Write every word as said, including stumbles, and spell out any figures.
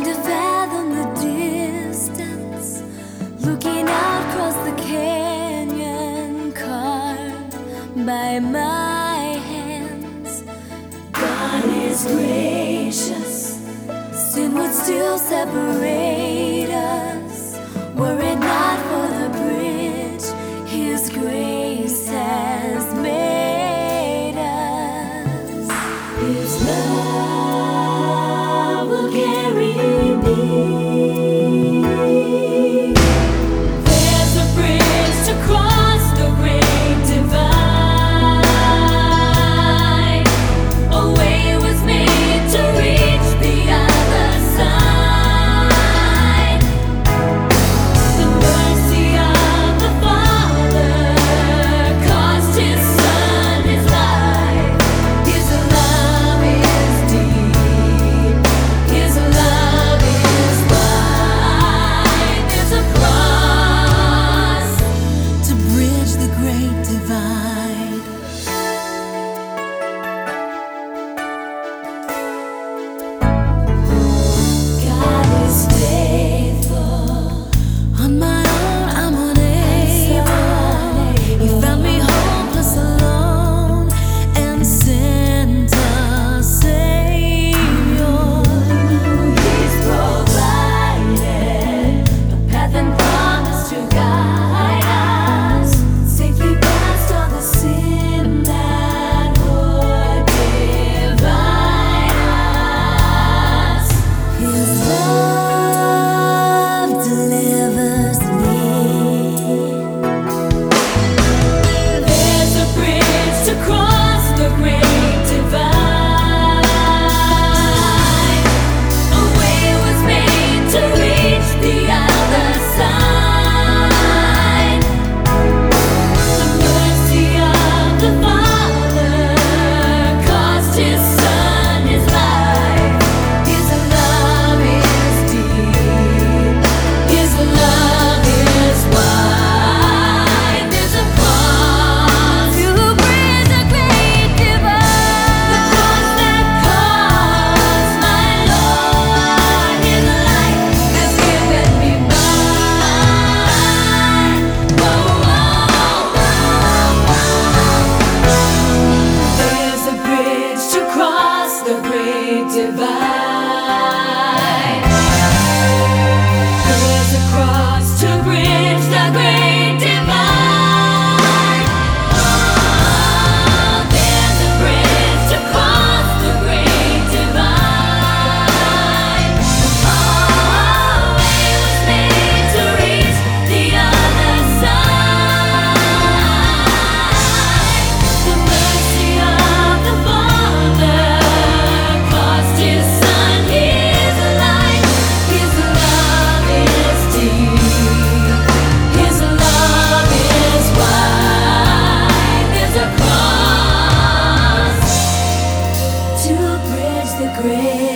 to fathom the distance, looking out across the canyon carved by my hands. God is gracious, sin would still separate us, were it not for the bridge His grace has made us. His love will carry me. There's a bridge to cross the great divide. A way was made to reach the other side. The mercy of the Father caused His Son His life. His love is deep. His love is wide. There's a cross to bridge the great divide. God is faithful. On my own, I'm unable. He found me hopeless, alone, and sent a Savior. He's provided a path and promise to guide us safely past all the sin that would divide us. His love delivers me. There's a bridge to cross the great divide. A way was made to reach the other side. The mercy of the Father caused His Son His life. His love is deep. His love is wide. There's a cross to bridge the great divide. The cross that caused my Lord His life has given me mine. Whoa, There's a bridge to cross the great divide. There's a cross to bridge the great divide. Oh, there's a bridge to cross the great divide. Oh, a way was made to reach the other side. The mercy of the Father caused His Son His life. His love is deep. His love is wide. There's a cross to bridge the great